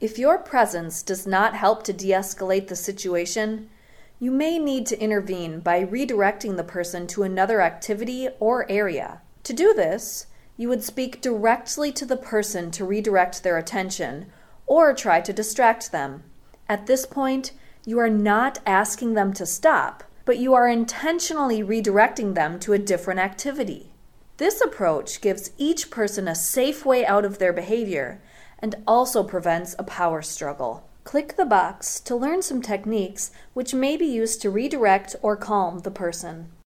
If your presence does not help to de-escalate the situation, you may need to intervene by redirecting the person to another activity or area. To do this, you would speak directly to the person to redirect their attention or try to distract them. At this point, you are not asking them to stop, but you are intentionally redirecting them to a different activity. This approach gives each person a safe way out of their behavior and also prevents a power struggle. Click the box to learn some techniques which may be used to redirect or calm the person.